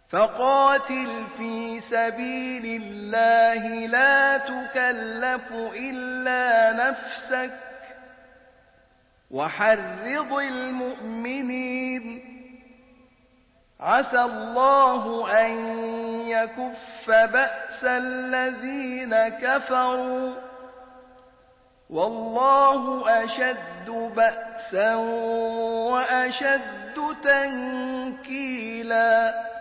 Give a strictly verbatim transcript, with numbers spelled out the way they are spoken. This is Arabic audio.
فقاتل في سبيل الله لا تكلف إلا نفسك وحرض المؤمنين عسى الله أن يكف بأس الذين كفروا والله أشد بأسا وأشد تنكيلا